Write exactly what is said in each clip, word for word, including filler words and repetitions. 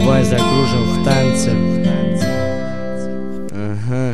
Давай закружим в танце. Ага.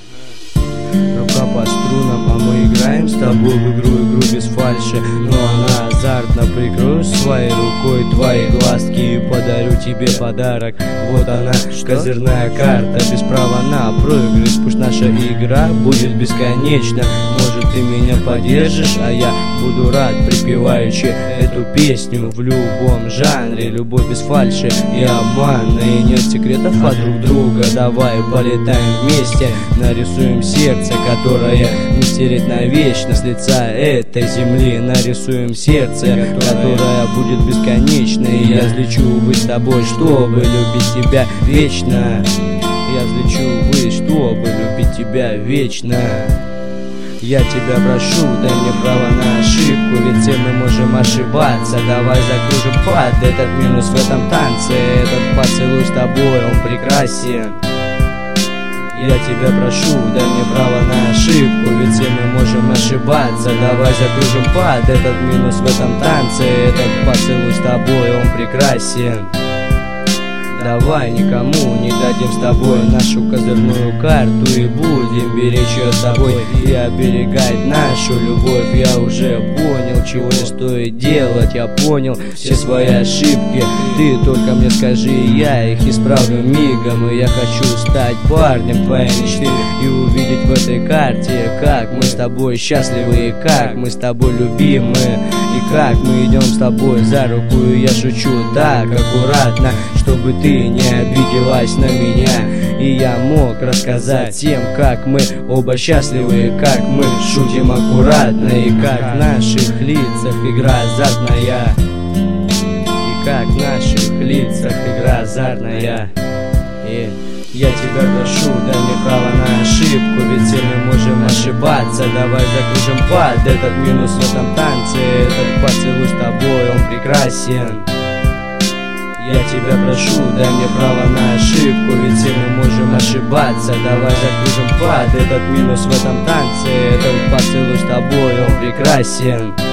Рука по струнам, а мы играем с тобой в игру, игру без фальши. Но она азартно. Прикрою своей рукой твои глазки и подарю тебе подарок. Вот она, козырная карта, без права на проигрыш. Пусть наша игра будет бесконечна. Может, ты меня поддержишь, а я буду рад, припеваючи эту песню в любом жанре. Любовь без фальши и обмана, и нет секретов от друг друга. Давай полетаем вместе, нарисуем сердце, которое не стереть навечно с лица этой земли. Нарисуем сердце, которое будет бесконечной. И я взлечу ввысь с тобой, чтобы любить тебя вечно. Я взлечу ввысь, чтобы любить тебя вечно. Я тебя прошу, дай мне право на ошибку, ведь все мы можем ошибаться. Давай закружим под этот минус в этом танце. Этот поцелуй с тобой, он прекрасен. Я тебя прошу, дай мне право на ошибку, ведь все мы можем ошибаться. Давай закружим под этот минус в этом танце. Этот поцелуй с тобой, он прекрасен. Давай никому не дадим с тобой нашу козырную карту, и будем беречь ее с тобой и оберегать нашу любовь. Я уже понял, чего не стоит делать. Я понял все свои ошибки. Ты только мне скажи, я их исправлю мигом. И я хочу стать парнем твоей мечты и увидеть в этой карте, как мы с тобой счастливы, и как мы с тобой любимы, и как мы идем с тобой за руку. И я шучу так аккуратно, чтобы ты не обиделась на меня, и я мог рассказать всем, как мы оба счастливы, как мы шутим аккуратно, и как в наших лицах игра азартная, и как в наших лицах игра азартная. И я тебя прошу, дай мне право на ошибку, ведь все мы можем ошибаться. Давай закружим под этот минус в этом танце. Этот поцелуй с тобой, он прекрасен. Я тебя прошу, дай мне право на ошибку, ведь все мы можем ошибаться. Давай закружим под этот минус в этом танце. Этот поцелуй с тобой, он прекрасен.